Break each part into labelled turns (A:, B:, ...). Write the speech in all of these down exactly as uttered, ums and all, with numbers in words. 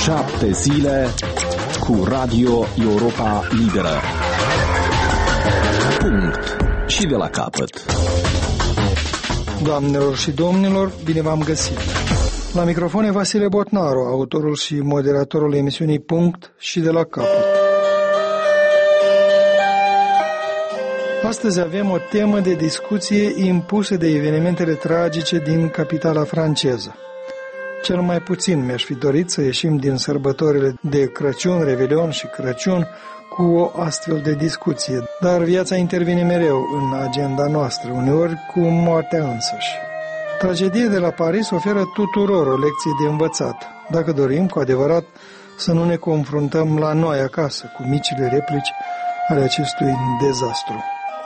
A: Șapte zile cu Radio Europa Liberă. Punct. Și de la capăt.
B: Doamnelor și domnilor, bine v-am găsit. La microfon e Vasile Botnaru, autorul și moderatorul emisiunii Punct și de la capăt. Astăzi avem o temă de discuție impusă de evenimentele tragice din capitala franceză. Cel mai puțin mi-aș fi dorit să ieșim din sărbătorile de Crăciun, Revelion și Crăciun cu o astfel de discuție, dar viața intervine mereu în agenda noastră, uneori cu moartea însăși. Tragedia de la Paris oferă tuturor o lecție de învățat, dacă dorim cu adevărat să nu ne confruntăm la noi acasă cu micile replici ale acestui dezastru.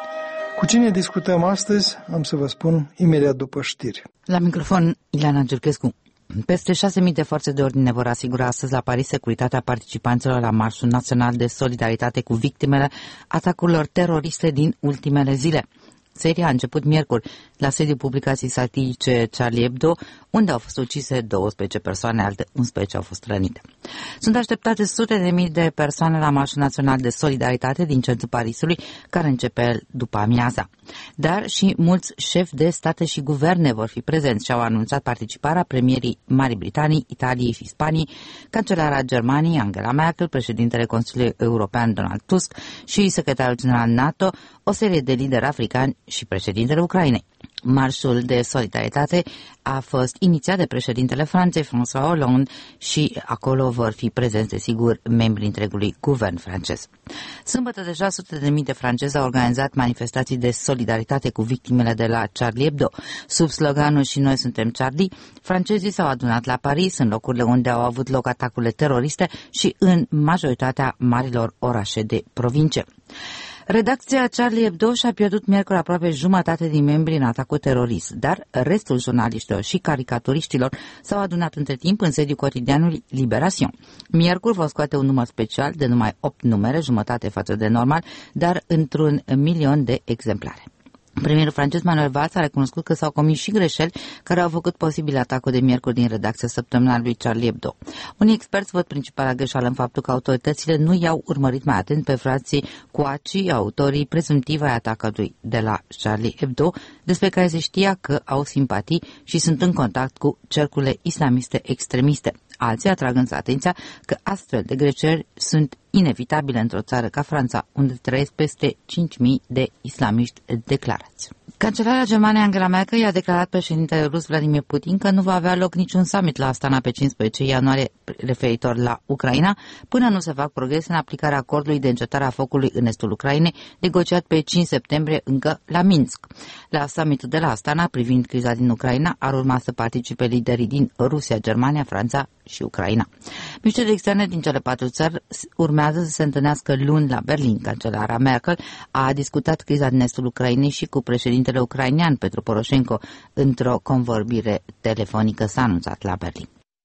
B: Cu cine discutăm astăzi, am să vă spun imediat după știri.
C: La microfon, Ileana Giurchescu. Peste șase mii de forțe de ordine vor asigura astăzi la Paris securitatea participanților la Marșul Național de Solidaritate cu victimele atacurilor teroriste din ultimele zile. Seria a început miercuri la sediul publicației satirice Charlie Hebdo, unde au fost ucise douăsprezece persoane, alte unsprezece au fost rănite. Sunt așteptate sute de mii de persoane la Marșul Național de Solidaritate din centrul Parisului, care începe după amiaza. Dar și mulți șefi de state și guverne vor fi prezenți și au anunțat participarea premierii Marii Britanii, Italiei și Spaniei, cancelara Germaniei Angela Merkel, președintele Consiliului European Donald Tusk și secretarul general NATO, o serie de lideri africani și președintele Ucrainei. Marșul de solidaritate a fost inițiat de președintele Franței, François Hollande, și acolo vor fi prezenți, desigur, membrii întregului guvern francez. Sâmbătă deja sute de mii de francezi au organizat manifestații de solidaritate cu victimele de la Charlie Hebdo. Sub sloganul "Și noi suntem Charlie", francezii s-au adunat la Paris, în locurile unde au avut loc atacurile teroriste și în majoritatea marilor orașe de provincie. Redacția Charlie Hebdo și-a pierdut miercuri aproape jumătate din membrii în atacul terorist, dar restul jurnaliștilor și caricaturiștilor s-au adunat între timp în sediul cotidianului Libération. Miercuri vor scoate un număr special de numai opt numere, jumătate față de normal, dar într-un milion de exemplare. Premierul francez Manuel Valls a recunoscut că s-au comis și greșeli care au făcut posibil atacul de miercuri din redacția săptămânală lui Charlie Hebdo. Unii experți văd principala greșeală în faptul că autoritățile nu i-au urmărit mai atent pe frații Kouachi, autorii prezumtivi ai atacului de la Charlie Hebdo, despre care se știa că au simpatii și sunt în contact cu cercurile islamiste extremiste. Alții atrag însă atenția că astfel de greșeli sunt inevitabile într-o țară ca Franța, unde trăiesc peste cinci mii de islamiști declarați. Cancelarea Germaniei Angela Merkel i-a declarat președintele rus Vladimir Putin că nu va avea loc niciun summit la Astana pe cincisprezece ianuarie referitor la Ucraina, până nu se fac progrese în aplicarea acordului de încetare a focului în estul Ucrainei, negociat pe cinci septembrie încă la Minsk. La summitul de la Astana privind criza din Ucraina ar urma să participe liderii din Rusia, Germania, Franța și Ucraina. Ministrul externe din cele patru țări urmează să se întâlnească luni la Berlin. Cancelara Merkel a discutat criza din estul Ucrainei și cu președintele ucrainean Petro Poroșenko într-o convorbire telefonică, s-a anunțat la Berlin.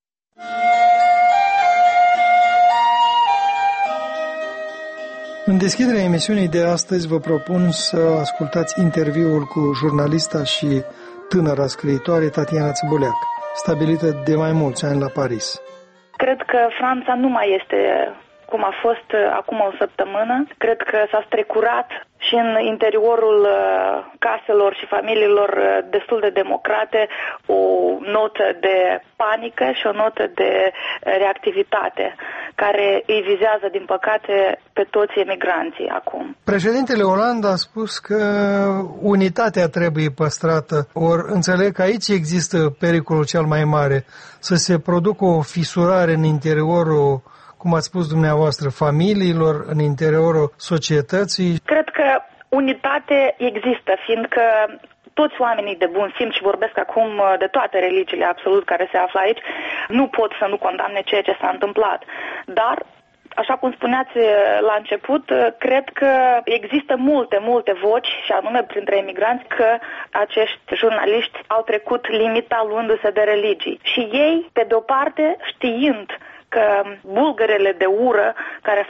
B: În deschiderea emisiunii de astăzi vă propun să ascultați interviul cu jurnalista și tânăra scriitoare Tatiana Țibuleac, stabilită de mai mulți ani la Paris.
D: Cred că Franța nu mai este cum a fost acum o săptămână. Cred că s-a strecurat și în interiorul caselor și familiilor destul de democrate o notă de panică și o notă de reactivitate care îi vizează, din păcate, pe toți emigranții acum.
B: Președintele Hollande a spus că unitatea trebuie păstrată, ori înțeleg că aici există pericolul cel mai mare, să se producă o fisurare în interiorul, cum ați spus dumneavoastră, familiilor, în interiorul societății.
D: Cred că unitate există, fiindcă toți oamenii de bun simț, și vorbesc acum de toate religiile absolut care se află aici, nu pot să nu condamne ceea ce s-a întâmplat. Dar, așa cum spuneați la început, cred că există multe, multe voci, și anume printre emigranți, că acești jurnaliști au trecut limita luându-se de religii. Și ei, pe de-o parte, știind că bulgărele de ură care a fost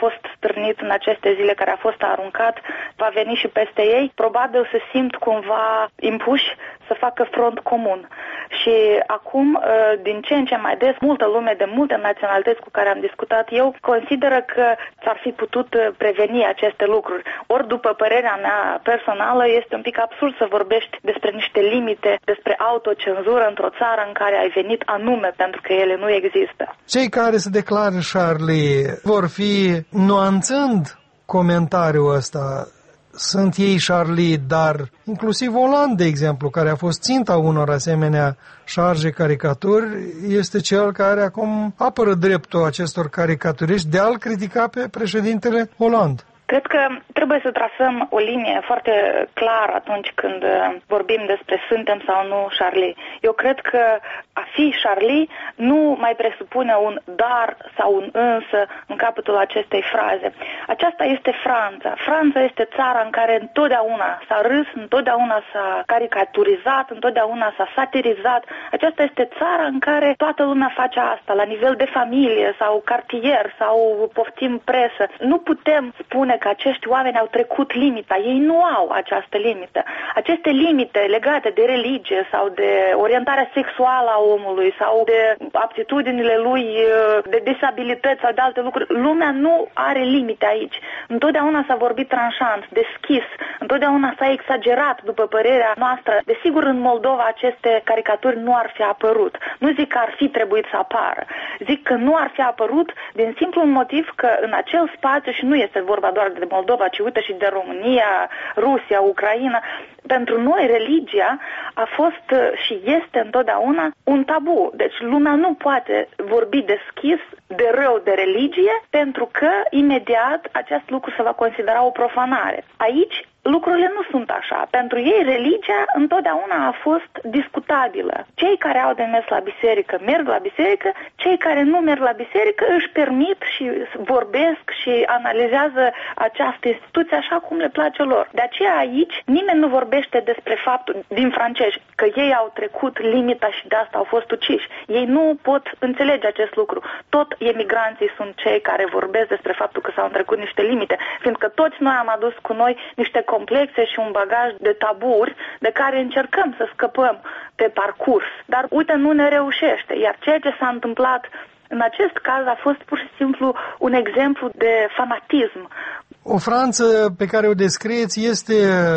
D: stârnit în aceste zile, care a fost aruncat, va veni și peste ei. Probabil se simt cumva impuși să facă front comun. Și acum, din ce în ce mai des, multă lume de multe naționalități cu care am discutat eu consideră că s-ar fi putut preveni aceste lucruri. Ori, după părerea mea personală, este un pic absurd să vorbești despre niște limite, despre autocenzură într-o țară în care ai venit anume pentru că ele nu există.
B: Cei care se declară Charlie vor fi nuanțând comentariul ăsta. Sunt ei Charlie, dar inclusiv Hollande, de exemplu, care a fost ținta unor asemenea șarge caricaturi, este cel care acum apără dreptul acestor caricaturiști de a-l critica pe președintele Hollande.
D: Cred că trebuie să trasăm o linie foarte clară atunci când vorbim despre suntem sau nu Charlie. Eu cred că a fi Charlie nu mai presupune un dar sau un însă în capătul acestei fraze. Aceasta este Franța. Franța este țara în care întotdeauna s-a râs, întotdeauna s-a caricaturizat, întotdeauna s-a satirizat. Aceasta este țara în care toată lumea face asta, la nivel de familie sau cartier sau poftim presă. Nu putem spune că acești oameni au trecut limita. Ei nu au această limită. Aceste limite legate de religie sau de orientarea sexuală a omului sau de aptitudinile lui, de disabilități sau de alte lucruri, lumea nu are limite aici. Întotdeauna s-a vorbit tranșant, deschis, întotdeauna s-a exagerat, după părerea noastră. Desigur, în Moldova aceste caricaturi nu ar fi apărut. Nu zic că ar fi trebuit să apară. Zic că nu ar fi apărut din simplul motiv că în acel spațiu, și nu este vorba doar de Moldova, ci uite și de România, Rusia, Ucraina, pentru noi religia a fost și este întotdeauna un tabu. Deci lumea nu poate vorbi deschis de rău de religie pentru că imediat acest lucru se va considera o profanare. Aici lucrurile nu sunt așa. Pentru ei religia întotdeauna a fost discutabilă. Cei care au de mers la biserică merg la biserică, cei care nu merg la biserică își permit și vorbesc și analizează această instituție așa cum le place lor. De aceea aici nimeni nu vorbește despre faptul din francezi că ei au trecut limita și de asta au fost uciși. Ei nu pot înțelege acest lucru. Tot emigranții sunt cei care vorbesc despre faptul că s-au trecut niște limite, fiindcă toți noi am adus cu noi niște complexe și un bagaj de taburi de care încercăm să scăpăm pe parcurs. Dar uite, nu ne reușește. Iar ceea ce s-a întâmplat în acest caz a fost pur și simplu un exemplu de fanatism.
B: O Franță pe care o descrieți este,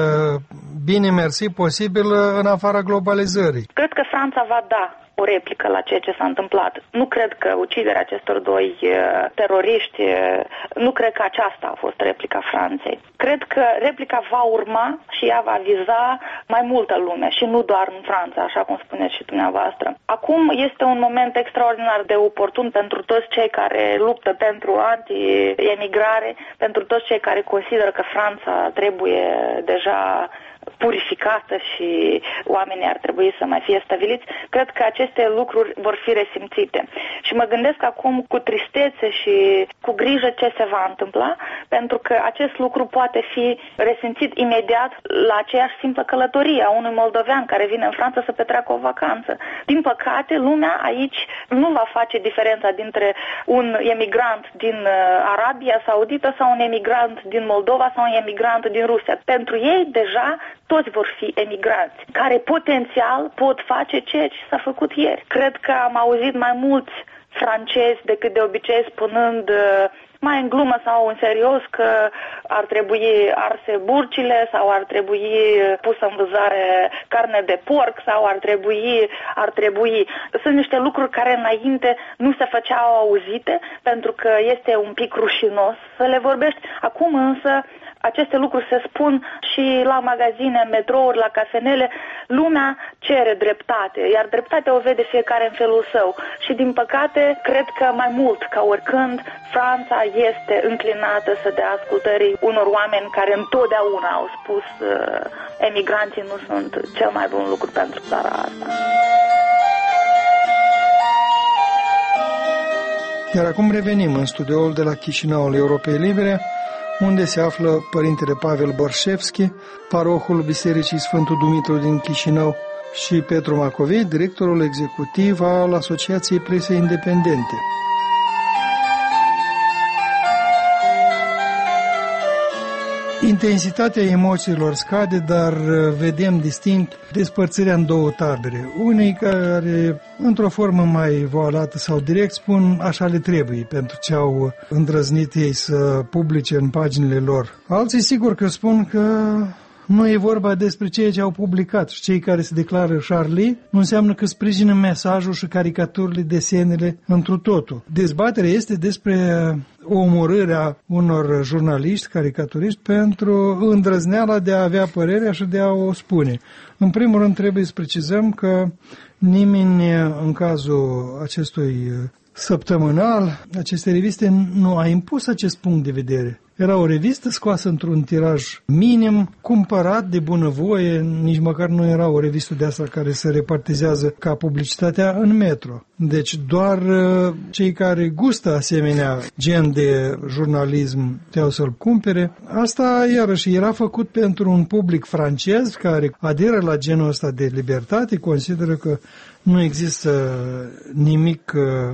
B: bine mersi, posibil în afara globalizării.
D: Cred că Franța va da o replică la ceea ce s-a întâmplat. Nu cred că uciderea acestor doi uh, teroriști, uh, nu cred că aceasta a fost replica Franței. Cred că replica va urma și ea va viza mai multă lume și nu doar în Franța, așa cum spuneți și dumneavoastră. Acum este un moment extraordinar de oportun pentru toți cei care luptă pentru anti-emigrare, pentru toți cei care consideră că Franța trebuie deja purificată și oamenii ar trebui să mai fie stabiliți. Cred că aceste lucruri vor fi resimțite. Și mă gândesc acum cu tristețe și cu grijă ce se va întâmpla, pentru că acest lucru poate fi resimțit imediat la aceeași simplă călătorie a unui moldovean care vine în Franța să petreacă o vacanță. Din păcate, lumea aici nu va face diferența dintre un emigrant din Arabia Saudită sau un emigrant din Moldova sau un emigrant din Rusia. Pentru ei, deja, toți vor fi emigranți, care potențial pot face ceea ce s-a făcut ieri. Cred că am auzit mai mulți francezi decât de obicei spunând mai în glumă sau în serios că ar trebui arse burcile sau ar trebui pusă în vânzare carne de porc sau ar trebui, ar trebui. Sunt niște lucruri care înainte nu se făceau auzite pentru că este un pic rușinos să le vorbești. Acum însă aceste lucruri se spun și la magazine, metrouri, la cafenele. Lumea cere dreptate, iar dreptatea o vede fiecare în felul său. Și din păcate, cred că mai mult ca oricând, Franța este înclinată să dea ascultării unor oameni care întotdeauna au spus uh, emigranții nu sunt cel mai bun lucru pentru țara asta.
B: Iar acum revenim în studioul de la Chișinău al Europei Libere, unde se află Părintele Pavel Borșevski, parohul Bisericii Sfântul Dumitru din Chișinău, și Petru Macovei, directorul executiv al Asociației Presei Independente. Intensitatea emoțiilor scade, dar vedem distinct despărțirea în două tabere. Unii care, într-o formă mai voalată sau direct, spun așa le trebuie pentru ce au îndrăznit ei să publice în paginile lor. Alții sigur că spun că nu e vorba despre ceea ce au publicat și cei care se declară Charlie nu înseamnă că sprijină mesajul și caricaturile, desenele întru totul. Dezbaterea este despre omorârea unor jurnaliști, caricaturiști pentru îndrăzneala de a avea părerea și de a o spune. În primul rând trebuie să precizăm că nimeni în cazul acestui săptămânal, aceste reviste nu a impus acest punct de vedere. Era o revistă scoasă într-un tiraj minim, cumpărat de bunăvoie, nici măcar nu era o revistă de asta care se repartizează ca publicitatea în metro. Deci doar cei care gustă asemenea gen de jurnalism puteau să-l cumpere. Asta, iarăși, era făcut pentru un public francez care aderă la genul ăsta de libertate, consideră că nu există nimic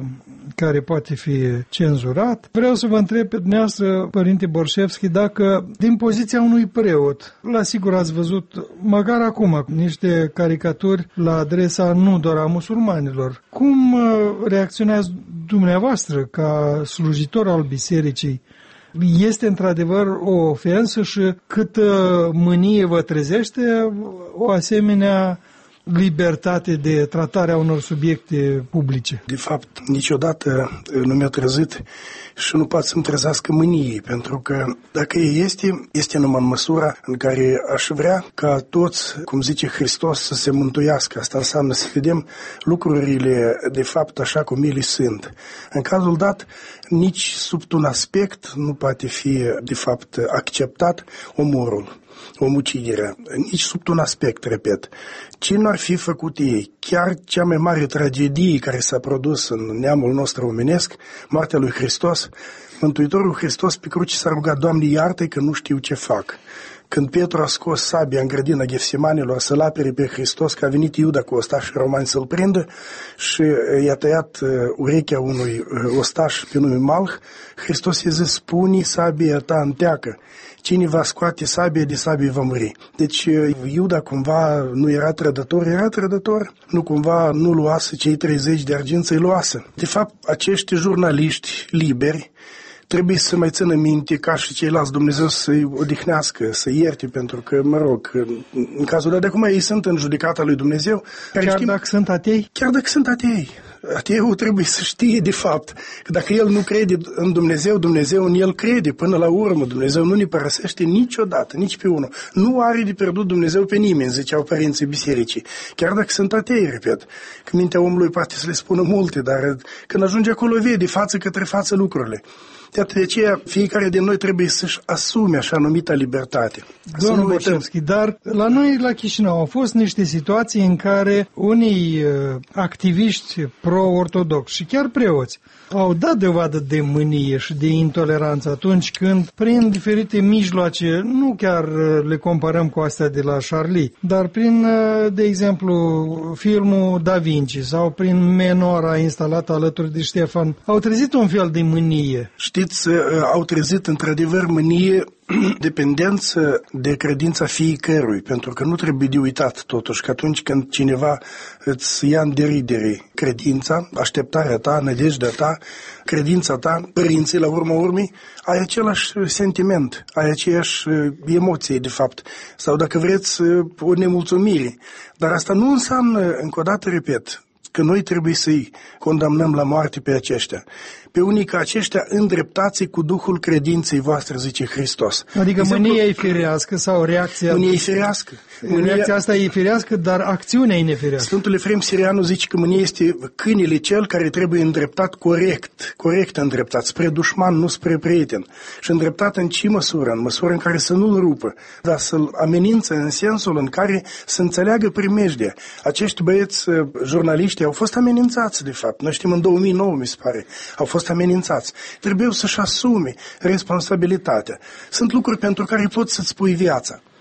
B: care poate fi cenzurat. Vreau să vă întreb pe dumneavoastră, Părinte Borșevski, dacă din poziția unui preot, la sigur ați văzut, măcar acum, niște caricaturi la adresa nu doar a musulmanilor. Cum reacționează dumneavoastră ca slujitor al bisericii? Este într-adevăr o ofensă și câtă mânie vă trezește o asemenea libertate de tratare a unor subiecte publice?
E: De fapt, niciodată nu mi-a trezit și nu poate să-mi trezească mâniei, pentru că dacă este, este numai în măsura în care aș vrea ca toți, cum zice Hristos, să se mântuiască. Asta înseamnă să vedem lucrurile de fapt așa cum ele sunt. În cazul dat, nici sub un aspect nu poate fi de fapt acceptat omorul, omuciderea, nici sub un aspect, repet. Ce nu ar fi făcut ei? Chiar cea mai mare tragedie care s-a produs în neamul nostru omenesc, moartea lui Hristos, Mântuitorul Hristos pe cruce s-a rugat: Doamne, iartă-i că nu știu ce fac. Când Petru a scos sabia în grădina Gefsimanilor să-l apere pe Hristos, că a venit Iuda cu ostași romani să-l prindă și i-a tăiat urechea unui ostaș pe nume Malch, Hristos i-a zis: spune sabia ta în teacă. Cine va scoate sabia, de sabie va muri. Deci Iuda cumva nu era trădător, era trădător. Nu cumva nu luase cei treizeci de argint să-i luase. De fapt, acești jurnaliști liberi trebuie să mai țină minte ca și ceilalți Dumnezeu să-i odihnească, să ierte, pentru că, mă rog, în cazul de acum ei sunt în judecata lui Dumnezeu.
B: Chiar știm, dacă sunt atei?
E: Chiar dacă sunt atei. Ateul trebuie să știe, de fapt, că dacă el nu crede în Dumnezeu, Dumnezeu în el crede până la urmă. Dumnezeu nu ne părăsește niciodată, nici pe unul. Nu are de pierdut Dumnezeu pe nimeni, ziceau părinții bisericii. Chiar dacă sunt atei, repet, că mintea omului poate să le spună multe, dar când ajunge acolo vede față către față lucrurile. De aceea, fiecare din noi trebuie să-și asume așa numita libertate.
B: Domnul Borșevski, dar la noi, la Chișinău, au fost niște situații în care unii uh, activiști pro-ortodoxi și chiar preoți au dat dovadă de mânie și de intoleranță atunci când, prin diferite mijloace, nu chiar le comparăm cu astea de la Charlie, dar prin, de exemplu, filmul Da Vinci sau prin menora instalată alături de Ștefan, au trezit un fel de mânie.
E: Știți, au trezit într-adevăr mânie, dependență de credința fiecărui, pentru că nu trebuie de uitat totuși că atunci când cineva îți ia în deridere credința, așteptarea ta, nădejdea ta, credința ta, părinții la urma urmei, ai același sentiment, ai aceeași emoție de fapt, sau dacă vreți o nemulțumire, dar asta nu înseamnă, încă o dată repet, că noi trebuie să-i condamnăm la moarte pe aceștia. Pe unii ca aceștia îndreptați cu Duhul credinței voastre, zice Hristos.
B: Adică exemplu, mânia e firească sau reacția...
E: Mânia e firească.
B: Mânia... Reacția asta e firească, dar acțiunea e nefirească.
E: Sfântul Efrem Sirianu zice că mânia este câinele cel care trebuie îndreptat corect, corect îndreptat, spre dușman, nu spre prieten. Și îndreptat în ce măsură? În măsură în care să nu-l rupă, dar să-l amenință în sensul în care să înțeleagă primejdea. Acești băieți jurnaliști au fost amenințați, de fapt. Noi știm în două mii nouă, mi se pare, au fost amenințați. Trebuie să-și asume responsabilitatea. Sunt lucruri pentru care poți să-ți pui viața.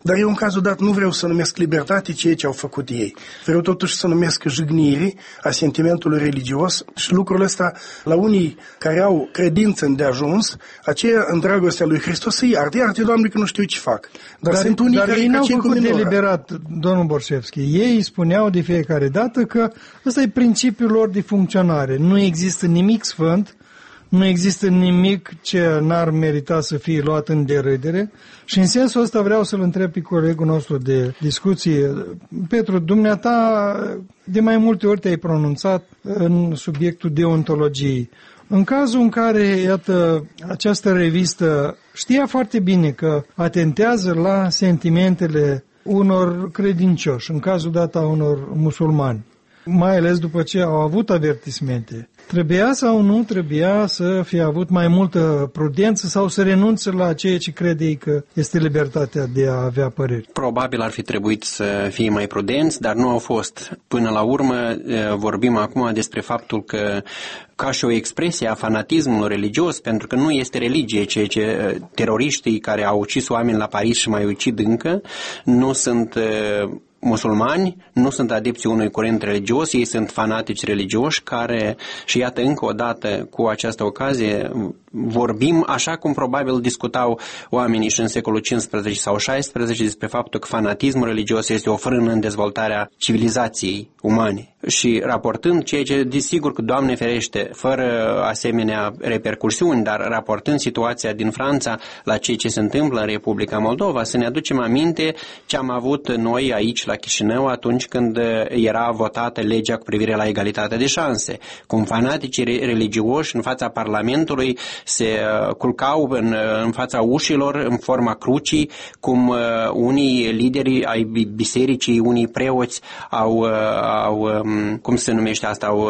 E: Dar eu în cazul dat nu vreau să numesc libertate ceea ce au făcut ei. Vreau totuși să numesc jignire a sentimentului religios și lucrul ăsta la unii care au credință îndeajuns, aceea în dragostea lui Hristos să iarte. Iarte, Doamne, că nu știu ce fac. Dar, dar sunt unii
B: dar
E: care
B: ei n-au făcut deliberat, domnul Borșevski. Ei spuneau de fiecare dată că ăsta e principiul lor de funcționare. Nu există nimic sfânt, nu există nimic ce n-ar merita să fie luat în derâdere și în sensul ăsta vreau să-l întreb pe colegul nostru de discuție. Petru, dumneata de mai multe ori te-ai pronunțat în subiectul deontologiei. În cazul în care, iată, această revistă știa foarte bine că atentează la sentimentele unor credincioși, în cazul dat a unor musulmani, mai ales după ce au avut avertismente, trebuia sau nu trebuia să fie avut mai multă prudență sau să renunțe la ceea ce crede ei că este libertatea de a avea păreri?
F: Probabil ar fi trebuit să fie mai prudenți, dar nu au fost. Până la urmă vorbim acum despre faptul că ca și o expresie a fanatismului religios, pentru că nu este religie, ceea ce teroriștii care au ucis oameni la Paris și mai ucid încă, nu sunt musulmani, nu sunt adepții unui curent religios, ei sunt fanatici religioși care, și iată încă o dată cu această ocazie, vorbim așa cum probabil discutau oamenii și în secolul cincisprezece sau șaisprezece despre faptul că fanatismul religios este o frână în dezvoltarea civilizației umane. Și raportând ceea ce, desigur că Doamne ferește, fără asemenea repercursiuni, dar raportând situația din Franța la ceea ce se întâmplă în Republica Moldova, să ne aducem aminte ce am avut noi aici la Chișinău atunci când era votată legea cu privire la egalitatea de șanse. Cum fanaticii religioși în fața Parlamentului se culcau în, în fața ușilor în forma crucii, cum unii lideri ai bisericii, unii preoți au, au cum se numește asta, au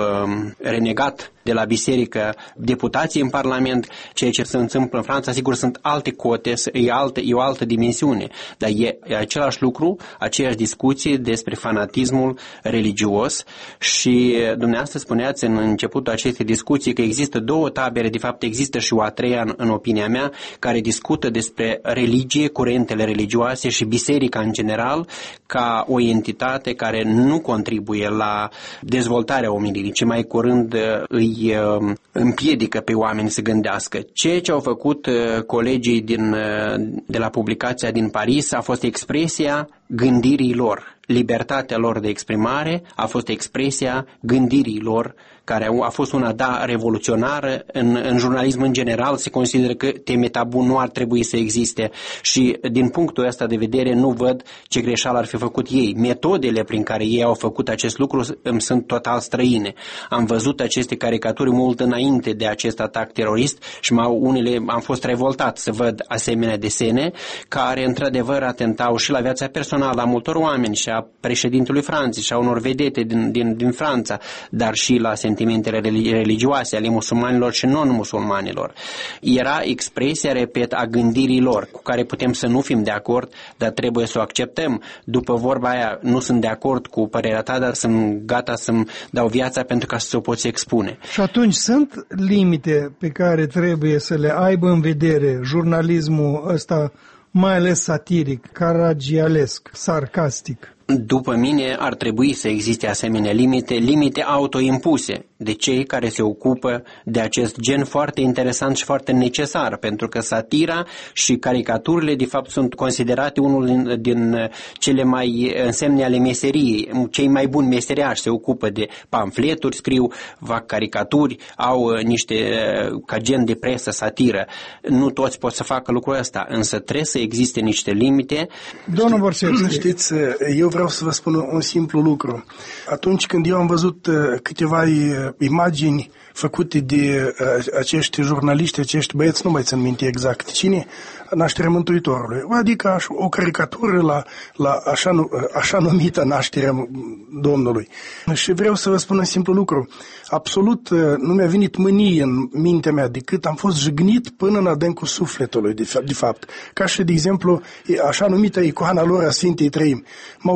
F: renegat de la biserică deputații în Parlament. Ceea ce se întâmplă în Franța, sigur, sunt alte cote, e, altă, e o altă dimensiune, dar e, e același lucru, aceeași discuție despre fanatismul religios și dumneavoastră spuneați în începutul acestei discuții că există două tabere, de fapt există și o a treia în, în opinia mea, care discută despre religie, curentele religioase și biserica în general ca o entitate care nu contribuie la dezvoltarea omenirii, ci mai curând îi împiedică pe oameni să gândească. Ceea ce au făcut colegii din, de la publicația din Paris a fost expresia gândirii lor. Libertatea lor de exprimare a fost expresia gândirii lor, care a fost una, da, revoluționară. În, în jurnalism în general se consideră că teme tabu nu ar trebui să existe și din punctul ăsta de vedere nu văd ce greșeală ar fi făcut ei. Metodele prin care ei au făcut acest lucru îmi sunt total străine. Am văzut aceste caricaturi mult înainte de acest atac terorist și m-au, unele, am fost revoltat să văd asemenea desene care într-adevăr atentau și la viața personală a multor oameni și a președintelui Franței și a unor vedete din, din, din Franța, dar și la sentimentele religioase ale musulmanilor și non-musulmanilor. Era expresia, repet, a gândirii lor, cu care putem să nu fim de acord, dar trebuie să o acceptăm. După vorba aia, nu sunt de acord cu părerea ta, dar sunt gata să-mi dau viața pentru ca să o poți expune.
B: Și atunci sunt limite pe care trebuie să le aibă în vedere jurnalismul ăsta, mai ales satiric, caragialesc, sarcastic?
F: După mine, ar trebui să existe asemenea limite, limite autoimpuse de cei care se ocupă de acest gen foarte interesant și foarte necesar, pentru că satira și caricaturile, de fapt, sunt considerate unul din, din cele mai însemne ale meseriei. Cei mai buni meseriași se ocupă de pamfleturi, scriu, fac caricaturi, au niște, ca gen de presă, satiră. Nu toți pot să facă lucrul ăsta, însă trebuie să existe niște limite.
B: Domnul Borșevski,
E: știți, eu vreau să vă spun un simplu lucru. Atunci când eu am văzut câteva imagini făcute de acești jurnaliști, acești băieți, nu mai țin minte exact cine, Nașterea Mântuitorului. Adică o caricatură la, la așa, așa numită Nașterea Domnului. Și vreau să vă spun un simplu lucru. Absolut nu mi-a venit mânie în mintea mea decât am fost jignit până în adâncul sufletului, de fapt. De fapt. Ca și, de exemplu, așa numită icoana lor a Sfintei Trăimi. M-au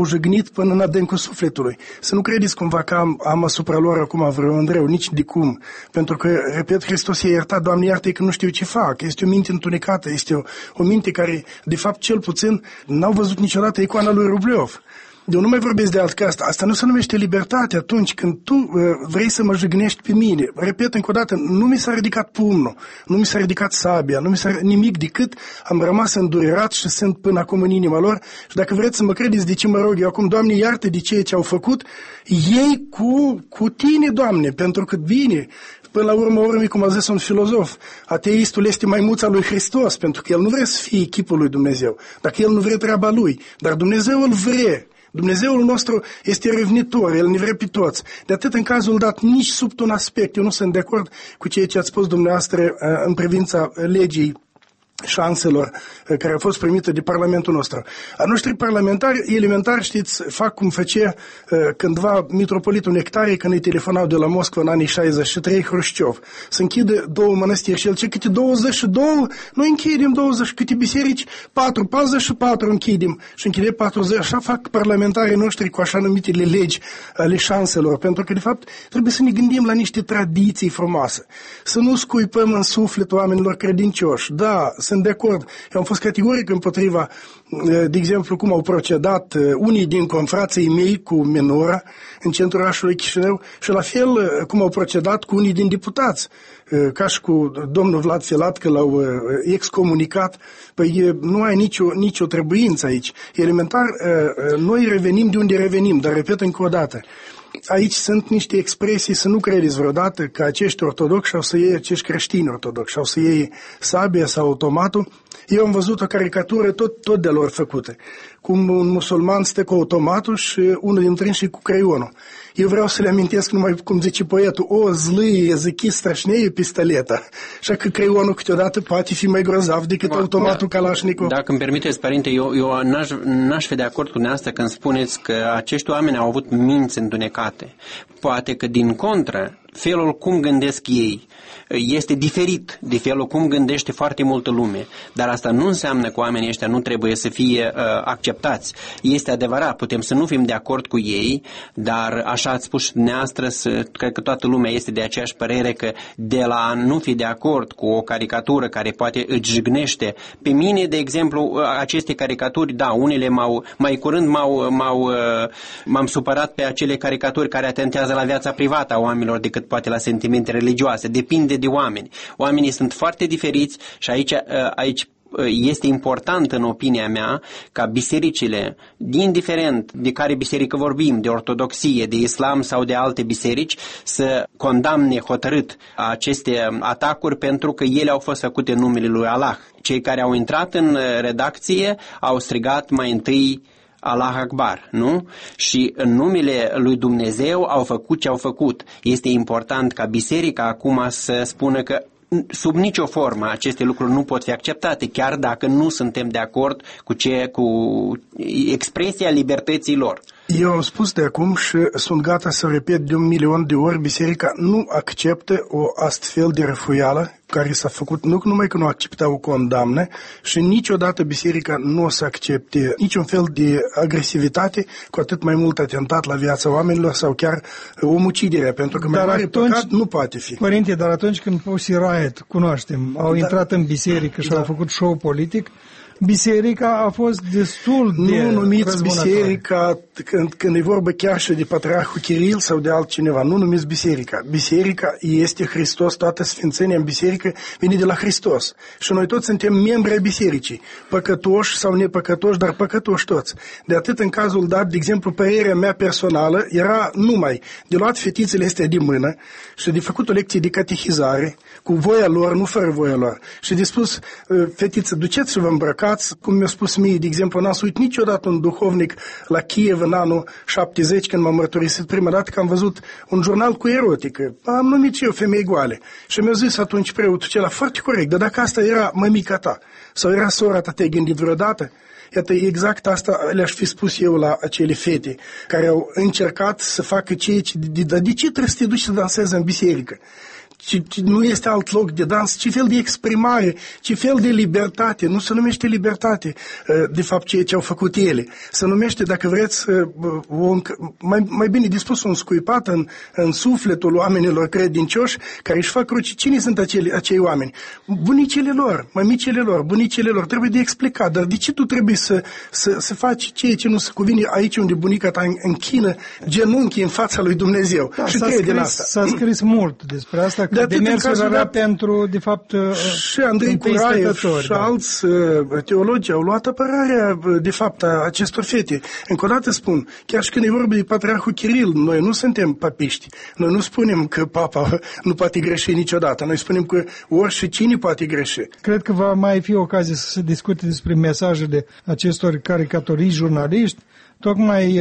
E: jignit până în adâncul sufletului. Să nu credeți cumva că am, am asupra lor acum vreo îndreu, nici de cum. Pentru că, repet, Hristos i-a iertat, Doamne iartă că nu știu ce fac. Este o minte întunecată, este o, o minte care, de fapt, cel puțin, n-au văzut niciodată icoana lui Rublev. Eu nu mai vorbesc de alt că asta. Asta nu se numește libertate atunci când tu uh, vrei să mă jignești pe mine. Repet încă o dată, nu mi s-a ridicat pumnul, nu mi s-a ridicat sabia, nu mi s-a nimic decât am rămas îndurerat și sunt până acum în inima lor. Și dacă vreți să mă credeți de ce mă rog eu acum, Doamne, iartă de ceea ce au făcut, ei cu, cu tine, Doamne, pentru că bine. Până la urmă, urmei, cum a zis un filozof, ateistul este maimuța lui Hristos, pentru că el nu vrea să fie chipul lui Dumnezeu, dacă el nu vrea treaba lui, dar Dumnezeu îl vrea. Dumnezeul nostru este revnitor, El ne vrea pe toți. De atât în cazul dat, nici sub un aspect, eu nu sunt de acord cu ceea ce ați spus dumneavoastră în privința legii șanselor care au fost primite de Parlamentul nostru. A noștri parlamentari, elementar, știți, fac cum făcea cândva mitropolitul Nectarie când îi telefonau de la Moscova în anii șaizeci și trei Hrușciov. Să închide două mănăstiri și el ce câte douăzeci și doi, noi închidem douăzeci, câte biserici, patru, patruzeci și patru închidem și închide patruzeci. Așa fac parlamentarii noștri cu așa numitele legi ale șanselor, pentru că de fapt trebuie să ne gândim la niște tradiții frumoase, să nu scuipăm în suflet oamenilor credincioși. Da, sunt de acord. Eu am fost categoric împotriva, de exemplu, cum au procedat unii din confrații mei cu menora în centrul orașului Chișinău și la fel cum au procedat cu unii din deputați, ca și cu domnul Vlad Filat, că l-au excomunicat. Păi nu ai nicio, nicio trebuință aici. Elementar, noi revenim de unde revenim, dar repet încă o dată, aici sunt niște expresii, să nu credeți vreodată că acești ortodoxi au să iei acești creștini ortodoxi, au să iei sabia sau automatul. Eu am văzut o caricatură tot, tot de lor făcută, cum un musulman stă cu automatul și unul dintre ei și cu creionul. Eu vreau să le amintesc numai, cum zice poetul, o zlâie, zichi strașneie pistoleta. Așa că creionul câteodată poate fi mai grozav decât Ma, automatul Kalashnikov.
F: Dacă îmi permiteți, părinte, eu, eu n-aș, n-aș fi de acord cu dumneavoastră când spuneți că acești oameni au avut minți întunecate. Poate că, din contră, felul cum gândesc ei este diferit de felul cum gândește foarte multă lume. Dar asta nu înseamnă că oamenii ăștia nu trebuie să fie uh, acceptați. Este adevărat, putem să nu fim de acord cu ei, dar așa ați spus și dumneavoastră, cred că toată lumea este de aceeași părere că de la a nu fi de acord cu o caricatură care poate îți jignește. Pe mine, de exemplu, aceste caricaturi, da, unele m-au, mai curând m-au, m-au, m-am supărat pe acele caricaturi care atentează la viața privată a oamenilor decât poate la sentimente religioase. Depinde de oameni. Oamenii sunt foarte diferiți și aici, aici este important, în opinia mea, ca bisericile, indiferent de care biserică vorbim, de ortodoxie, de islam sau de alte biserici, să condamne hotărât aceste atacuri pentru că ele au fost făcute în numele lui Allah. Cei care au intrat în redacție au strigat mai întâi Allah Akbar, nu? Și în numele lui Dumnezeu au făcut ce au făcut. Este important ca biserica acum să spună că sub nicio formă aceste lucruri nu pot fi acceptate, chiar dacă nu suntem de acord cu, ce, cu expresia libertății lor.
E: Eu am spus de acum și sunt gata să repet de un milion de ori, biserica nu acceptă o astfel de răfuială care s-a făcut, nu numai că nu acceptă, o condamnă și niciodată biserica nu o să accepte niciun fel de agresivitate, cu atât mai mult atentat la viața oamenilor sau chiar omucidere, pentru că mai dar mare atunci, păcat nu poate fi.
B: Părinte, dar atunci când Pussy Riot, cunoaștem, au da, intrat în biserică și da. au făcut show politic, biserica a fost destul de
E: Nu numiți biserica când, când e vorba chiar și de Patriarhul Kiril sau de altcineva. Nu numiți biserica. Biserica este Hristos, toată sfințenia în biserică vine de la Hristos. Și noi toți suntem membri ai bisericii. Păcătoși sau nepăcătoși, dar păcătoși toți. De atât în cazul dat, de exemplu, părerea mea personală era numai de luat fetițele astea de mână și de făcut o lecție de catehizare cu voia lor, nu fără voia lor. Și de spus, fetiță, duceți să vă îmbrăcați, cum mi-a spus mie, de exemplu, n-am uit niciodată un duhovnic la Kiev în anul șaptezeci, când m-am mărturisit prima dată că am văzut un jurnal cu erotică. Am numit și eu femei goale. Și mi-a zis atunci preotul cela, foarte corect, dar dacă asta era mămica ta sau era sora ta, te-ai gândit vreodată? Iată, exact asta le-aș fi spus eu la acele fete care au încercat să facă ceea ce... Dar de ce trebuie să te duci să dansezi în biserică? ce, ce, nu este alt loc de dans, ce fel de exprimare, ce fel de libertate, nu se numește libertate, de fapt ceea ce au făcut ele. Se numește, dacă vreți, un, mai, mai bine dispus, un scuipat în, în sufletul oamenilor credincioși care își fac cruci. Cine sunt acele, acei oameni? Bunicile lor, mămicile lor, bunicile lor, trebuie de explicat, dar de ce tu trebuie să, să, să faci ceea ce nu se cuvine aici unde bunica ta închină genunchii în fața lui Dumnezeu?
B: Da,
E: și
B: s-a, scris, s-a scris mult despre asta, că de demersul era dat, pentru, de fapt,
E: și Andrei Curaiev și da. alți teologi au luat apărarea, de fapt, a acestor fete. Încă o dată spun, chiar și când e vorba de Patriarhul Kiril, noi nu suntem papiști. Noi nu spunem că papa nu poate greși niciodată. Noi spunem că orice cine poate greși.
B: Cred că va mai fi ocazie să se discute despre mesajele acestor caricatoriști, jurnaliști. Tocmai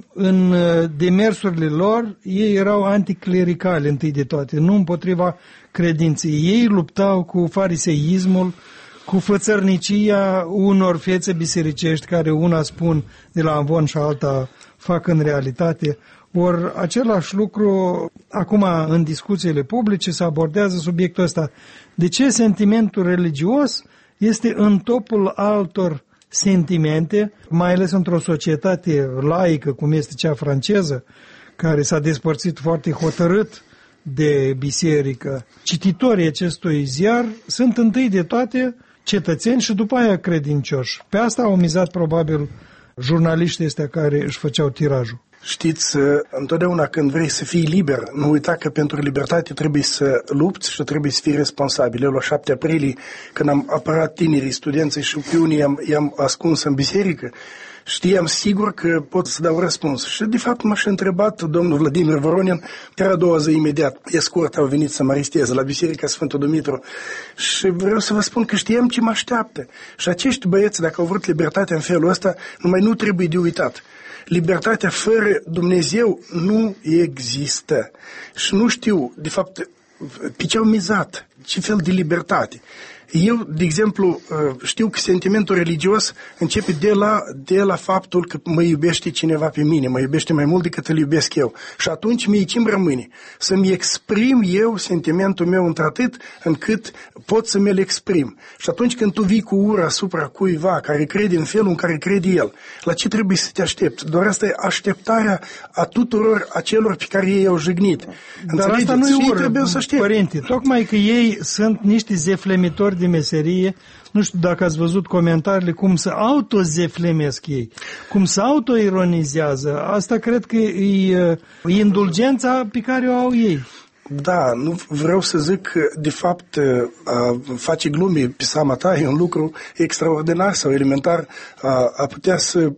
B: în demersurile lor, ei erau anticlericali întâi de toate, nu împotriva credinței. Ei luptau cu fariseismul, cu fățărnicia unor fețe bisericești care una spun de la amvon și alta fac în realitate. Ori același lucru, acum în discuțiile publice se abordează subiectul ăsta. De ce sentimentul religios este în topul altor sentimente, mai ales într-o societate laică, cum este cea franceză, care s-a despărțit foarte hotărât de biserică. Cititorii acestui ziar sunt întâi de toate cetățeni și după aia credincioși. Pe asta au mizat probabil jurnaliștii ăștia care își făceau tirajul.
E: Știți, întotdeauna când vrei să fii liber, nu uita că pentru libertate trebuie să lupți și trebuie să fii responsabil. Eu la șapte aprilie, când am apărat tinerii, studenții și pe unii i-am, i-am ascuns în biserică, știam sigur că pot să dau răspuns. Și de fapt m-a și întrebat domnul Vladimir Voronin, chiar a doua zi imediat, escort au venit să mă aresteze la biserica Sfântul Dumitru. Și vreau să vă spun că știam ce mă așteaptă. Și acești băieți, dacă au vrut libertatea în felul ăsta, numai nu trebuie de uitat. Libertatea fără Dumnezeu nu există. Și nu știu, de fapt, pe ce au mizat, ce fel de libertate. Eu, de exemplu, știu că sentimentul religios începe de la, de la faptul că mă iubește cineva pe mine, mă iubește mai mult decât îl iubesc eu. Și atunci mie ce-mi rămâne? Să-mi exprim eu sentimentul meu într-atât încât pot să mi-l exprim. Și atunci când tu vii cu ură asupra cuiva care crede în felul în care crede el, la ce trebuie să te aștepți? Doar asta e așteptarea a tuturor acelor pe care ei au jignit.
B: Dar asta nu e ură, părinte. Tocmai că ei sunt niște zeflemitori de meserie, nu știu dacă ați văzut comentariile, cum se autozeflemesc ei, cum se autoironizează. Asta cred că e, e indulgența pe care o au ei.
E: Da, nu vreau să zic că, de fapt, a face glume pe seama ta e un lucru extraordinar sau elementar, a, a putea să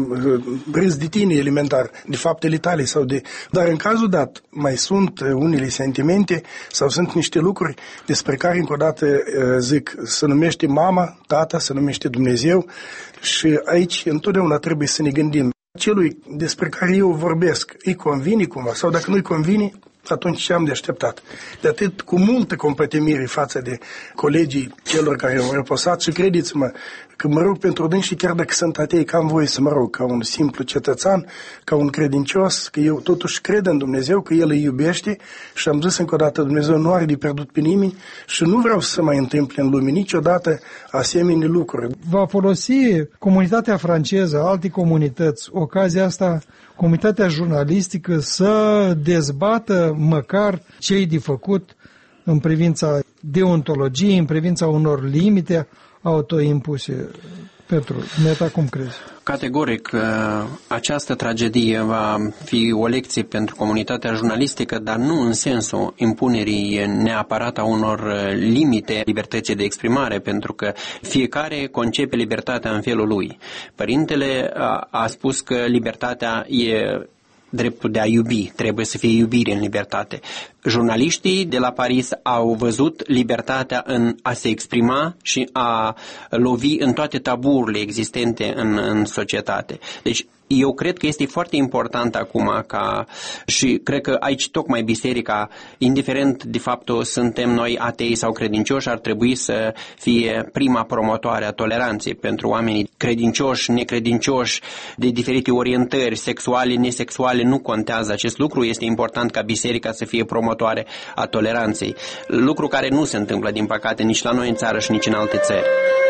E: râzi de tine elementar, de faptele tale sau de... Dar în cazul dat, mai sunt unele sentimente sau sunt niște lucruri despre care, încă o dată, zic, se numește mama, tata, se numește Dumnezeu și aici întotdeauna trebuie să ne gândim. Celui despre care eu vorbesc, îi convine cumva sau dacă nu-i convine, atunci ce am de așteptat? De atât cu multă compătimire față de colegii celor care au reposat și credeți-mă că mă rog pentru dânsi și chiar dacă sunt atei, că am voie să mă rog ca un simplu cetățean, ca un credincios, că eu totuși cred în Dumnezeu, că El îi iubește și am zis încă o dată, Dumnezeu nu are de pierdut pe nimeni și nu vreau să mai întâmple în lume niciodată asemenea lucruri.
B: Va folosi comunitatea franceză, alte comunități, ocazia asta, comunitatea jurnalistică să dezbată măcar ce-i de făcut în privința deontologiei, în privința unor limite autoimpuse. Petru, Neta, cum crezi?
F: Categoric, această tragedie va fi o lecție pentru comunitatea jurnalistică, dar nu în sensul impunerii neapărat a unor limite libertății de exprimare, pentru că fiecare concepe libertatea în felul lui. Părintele a, a spus că libertatea e dreptul de a iubi, trebuie să fie iubire în libertate. Jurnaliștii de la Paris au văzut libertatea în a se exprima și a lovi în toate taburile existente în, în societate. Deci Eu cred că este foarte important acum ca, și cred că aici tocmai biserica, indiferent de faptul suntem noi atei sau credincioși, ar trebui să fie prima promotoare a toleranței pentru oamenii credincioși, necredincioși, de diferite orientări, sexuale, nesexuale, nu contează acest lucru. Este important ca biserica să fie promotoare a toleranței. Lucru care nu se întâmplă, din păcate, nici la noi în țară și nici în alte țări.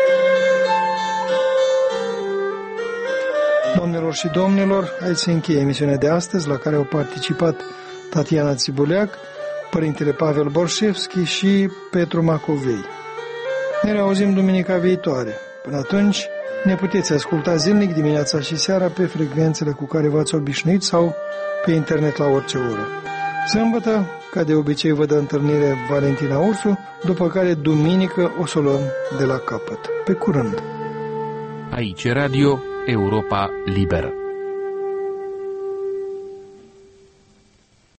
B: Doamnelor și domnilor, aici se încheie emisiunea de astăzi, la care au participat Tatiana Țibuleac, Părintele Pavel Borșevski și Petru Macovei. Ne reauzim duminica viitoare. Până atunci, ne puteți asculta zilnic dimineața și seara pe frecvențele cu care v-ați obișnuit sau pe internet la orice oră. Sâmbătă, ca de obicei, vă dă întâlnire Valentina Ursu, după care duminică o să o luăm de la capăt. Pe curând!
A: Aici Radio Europa Liberă.